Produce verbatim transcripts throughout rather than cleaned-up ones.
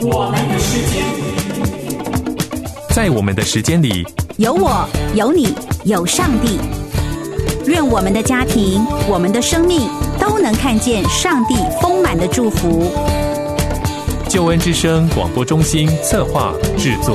我们的时间， 在我们的时间里， 有我，有你，有上帝。愿我们的家庭，我们的生命都能看见上帝丰满的祝福。 救恩之声广播中心策划制作。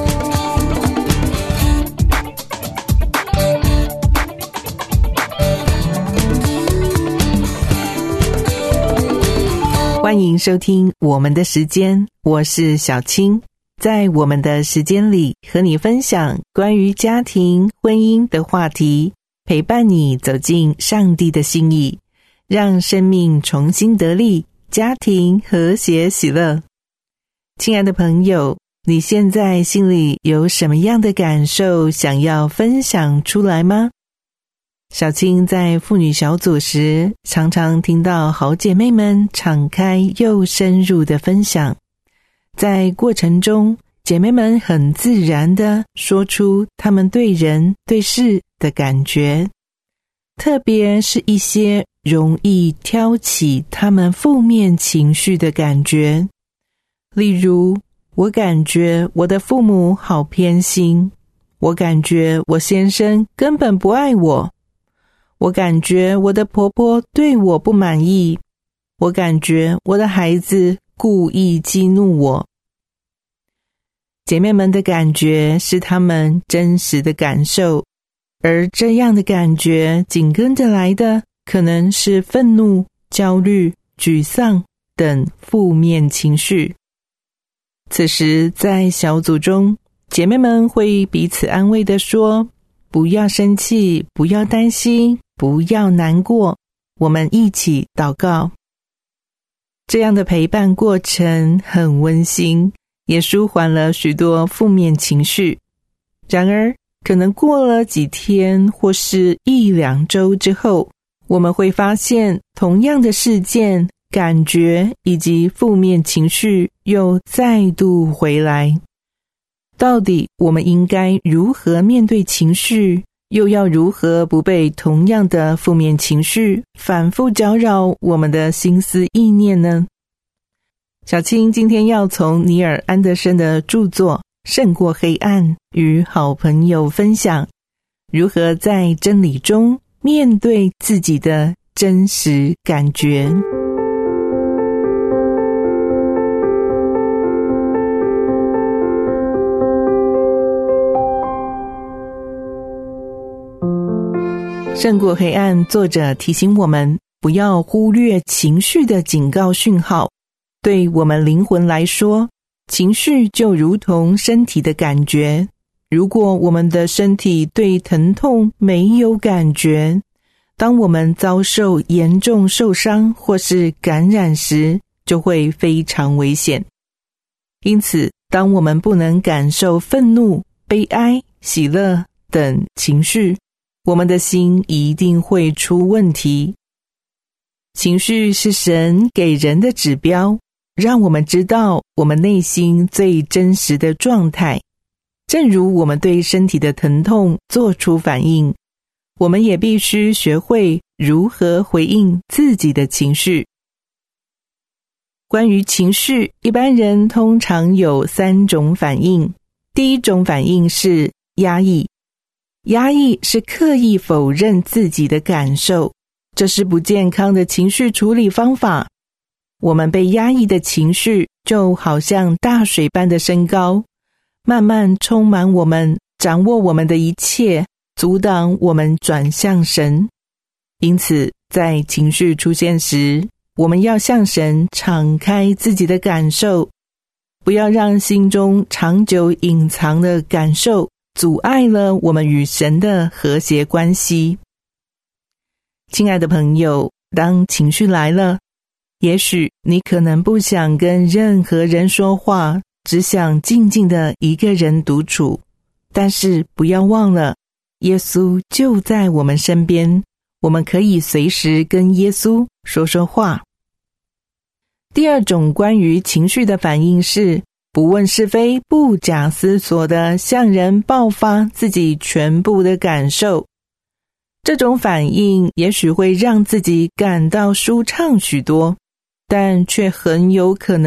欢迎收听我们的时间，我是小青。在我们的时间里，和你分享关于家庭、婚姻的话题，陪伴你走进上帝的心意，让生命重新得力，家庭和谐喜乐。亲爱的朋友，你现在心里有什么样的感受想要分享出来吗？小青在妇女小组时，常常听到好姐妹们敞开又深入的分享，在过程中，姐妹们很自然地说出她们对人对事的感觉，特别是一些容易挑起她们负面情绪的感觉。例如，我感觉我的父母好偏心，我感觉我先生根本不爱我，我感觉我的婆婆对我不满意，我感觉我的孩子故意激怒我。姐妹们的感觉是她们真实的感受，而这样的感觉紧跟着来的可能是愤怒、焦虑、沮丧等负面情绪。此时在小组中，姐妹们会彼此安慰地说，不要生气，不要担心，不要难过，我们一起祷告。这样的陪伴过程很温馨，也舒缓了许多负面情绪。然而，可能过了几天或是一两周之后，我们会发现同样的事件、感觉以及负面情绪又再度回来。到底我们应该如何面对情绪，又要如何不被同样的负面情绪反复搅扰我们的心思意念呢？小青今天要从尼尔·安德森的著作《胜过黑暗》与好朋友分享，如何在真理中面对自己的真实感觉。胜过黑暗作者提醒我们，不要忽略情绪的警告讯号。对我们灵魂来说，情绪就如同身体的感觉。如果我们的身体对疼痛没有感觉，当我们遭受严重受伤或是感染时，就会非常危险。因此，当我们不能感受愤怒、悲哀、喜乐等情绪，我们的心一定会出问题。情绪是神给人的指标，让我们知道我们内心最真实的状态。正如我们对身体的疼痛做出反应，我们也必须学会如何回应自己的情绪。关于情绪，一般人通常有三种反应。第一种反应是压抑。压抑是刻意否认自己的感受，这是不健康的情绪处理方法。我们被压抑的情绪就好像大水般的升高，慢慢充满我们，掌握我们的一切，阻挡我们转向神。因此，在情绪出现时，我们要向神敞开自己的感受，不要让心中长久隐藏的感受阻碍了我们与神的和谐关系。亲爱的朋友，当情绪来了，也许你可能不想跟任何人说话，只想静静的一个人独处。但是不要忘了，耶稣就在我们身边，我们可以随时跟耶稣说说话。第二种关于情绪的反应是不问是非，不假思索地向人爆发自己全部的感受。这种反应也许会让自己感到舒畅许多，但却很有可能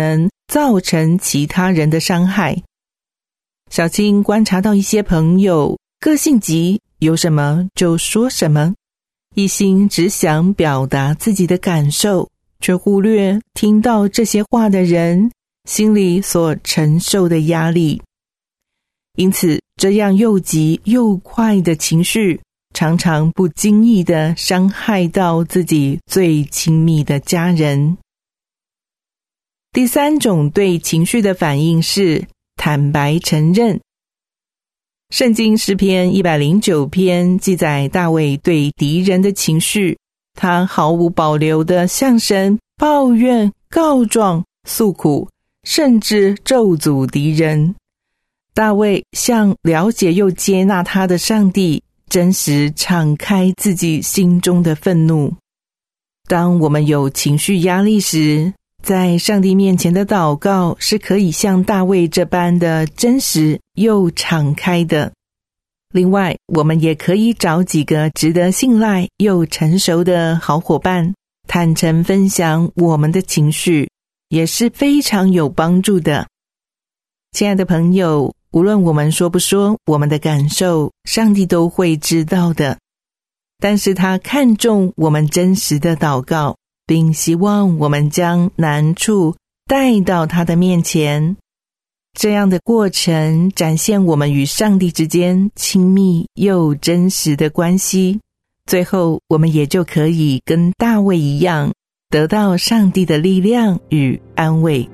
造成其他人的伤害。小青观察到一些朋友个性急，有什么就说什么，一心只想表达自己的感受，却忽略听到这些话的人心里所承受的压力。因此，这样又急又快的情绪，常常不经意地伤害到自己最亲密的家人。第三种对情绪的反应是坦白承认。圣经诗篇一百零九篇记载大卫对敌人的情绪，他毫无保留地向神抱怨、告状、诉苦，甚至咒诅敌人。大卫向了解又接纳他的上帝真实敞开自己心中的愤怒。当我们有情绪压力时，在上帝面前的祷告是可以像大卫这般的真实又敞开的。另外，我们也可以找几个值得信赖又成熟的好伙伴，坦诚分享我们的情绪，也是非常有帮助的。亲爱的朋友，无论我们说不说我们的感受，上帝都会知道的。但是他看重我们真实的祷告，并希望我们将难处带到他的面前。这样的过程展现我们与上帝之间亲密又真实的关系，最后我们也就可以跟大卫一样，得到上帝的力量与安慰。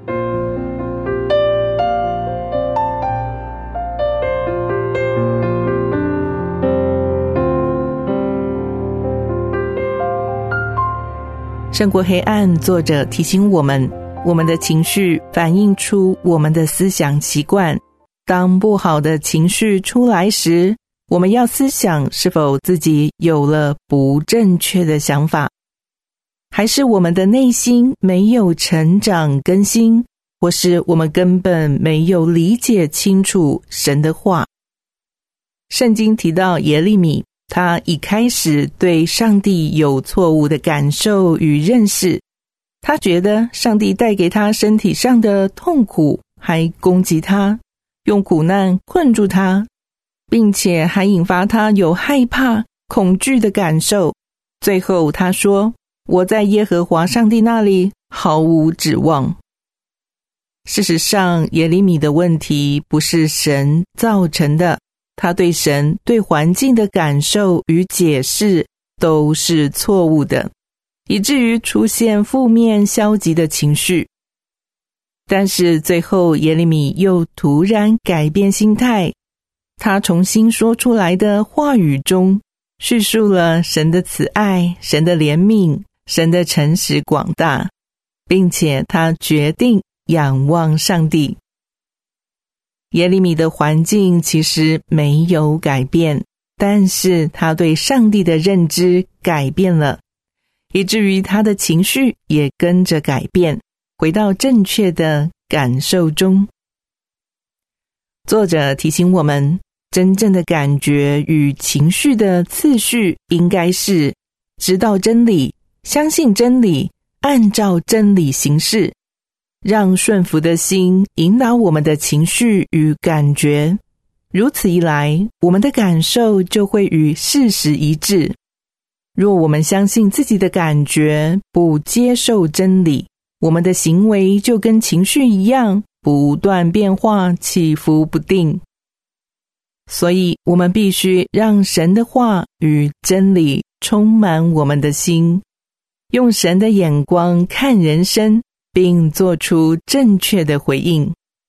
胜过黑暗作者提醒我们，我们的情绪反映出我们的思想习惯。当不好的情绪出来时，我们要思想是否自己有了不正确的想法，还是我们的内心没有成长更新，或是我们根本没有理解清楚神的话。圣经提到耶利米，他一开始对上帝有错误的感受与认识，他觉得上帝带给他身体上的痛苦，还攻击他，用苦难困住他，并且还引发他有害怕、恐惧的感受。最后他说，我在耶和华上帝那里毫无指望。事实上，耶利米的问题不是神造成的，他对神、对环境的感受与解释都是错误的，以至于出现负面消极的情绪。但是最后耶利米又突然改变心态，他重新说出来的话语中叙述了神的慈爱、神的怜悯、神的诚实广大，并且他决定仰望上帝。耶利米的环境其实没有改变，但是他对上帝的认知改变了，以至于他的情绪也跟着改变，回到正确的感受中。作者提醒我们，真正的感觉与情绪的次序应该是知道真理、相信真理、按照真理行事，让顺服的心引导我们的情绪与感觉。如此一来，我们的感受就会与事实一致。若我们相信自己的感觉，不接受真理，我们的行为就跟情绪一样，不断变化，起伏不定。所以我们必须让神的话与真理充满我们的心，用神的眼光看人生，并做出正确的回应。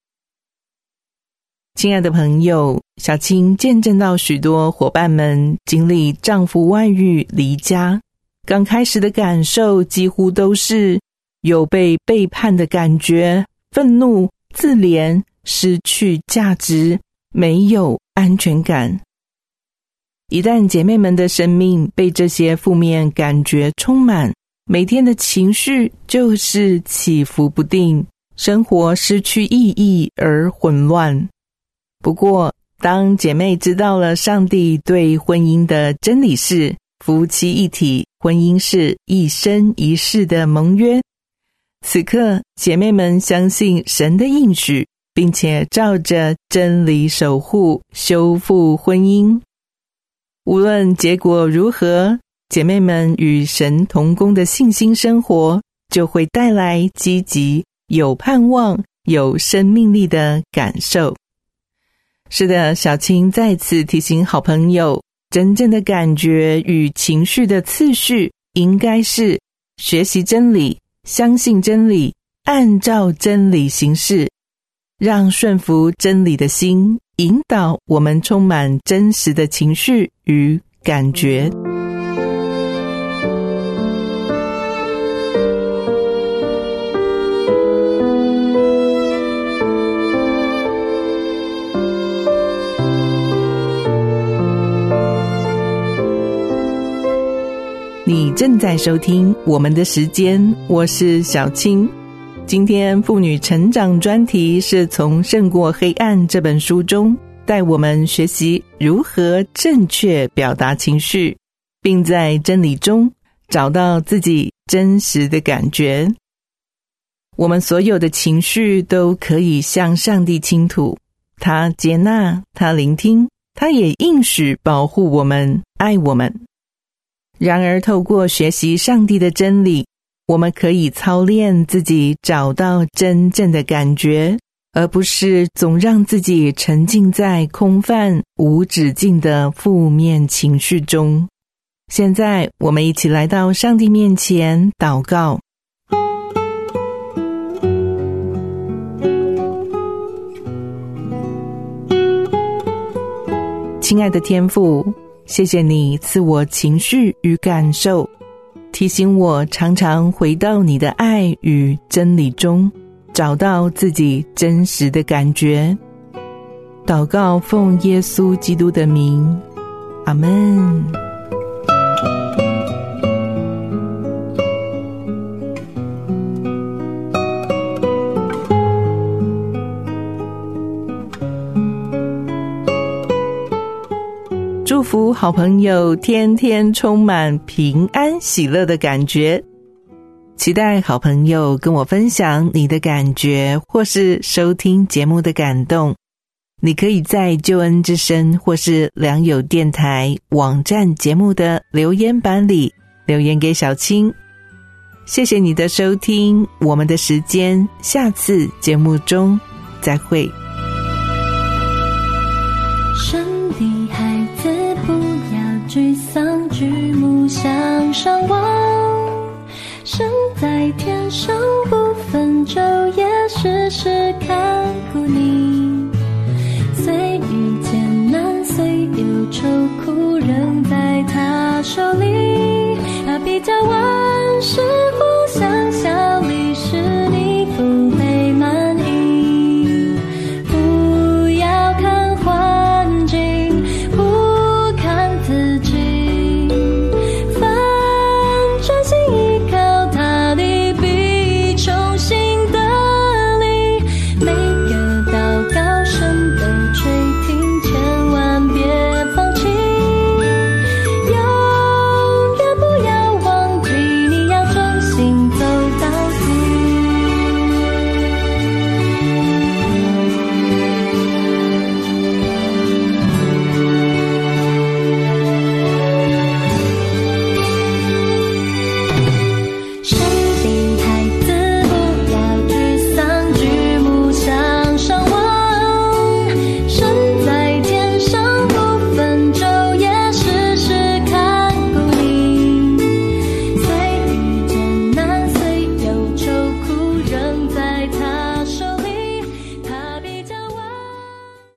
亲爱的朋友，小青见证到许多伙伴们经历丈夫外遇离家，刚开始的感受几乎都是有被背叛的感觉，愤怒、自怜、失去价值，没有安全感。一旦姐妹们的生命被这些负面感觉充满，每天的情绪就是起伏不定，生活失去意义而混乱。不过，当姐妹知道了上帝对婚姻的真理是夫妻一体，婚姻是一生一世的盟约， 此刻，姐妹们相信神的应许，并且照着真理守护、修复婚姻。无论结果如何，姐妹们与神同工的信心生活，就会带来积极、有盼望、有生命力的感受。是的，小青再次提醒好朋友，真正的感觉与情绪的次序，应该是学习真理、相信真理、按照真理行事，让顺服真理的心引导我们充满真实的情绪与感觉。你正在收听我们的时间，我是小青。今天妇女成长专题是从《胜过黑暗》这本书中带我们学习如何正确表达情绪，并在真理中找到自己真实的感觉。我们所有的情绪都可以向上帝倾吐，他接纳，他聆听，他也应许保护我们，爱我们。然而透过学习上帝的真理，我们可以操练自己找到真正的感觉，而不是总让自己沉浸在空泛无止境的负面情绪中。现在我们一起来到上帝面前祷告。亲爱的天父，谢谢你赐我情绪与感受，提醒我常常回到你的爱与真理中，找到自己真实的感觉。祷告奉耶稣基督的名，阿们。祝福好朋友天天充满平安喜乐的感觉。期待好朋友跟我分享你的感觉，或是收听节目的感动。你可以在救恩之声或是良友电台网站节目的留言板里留言给小青。谢谢你的收听，我们的时间下次节目中再会。 神的孩子不要沮丧，举目向上望，神在天上不分昼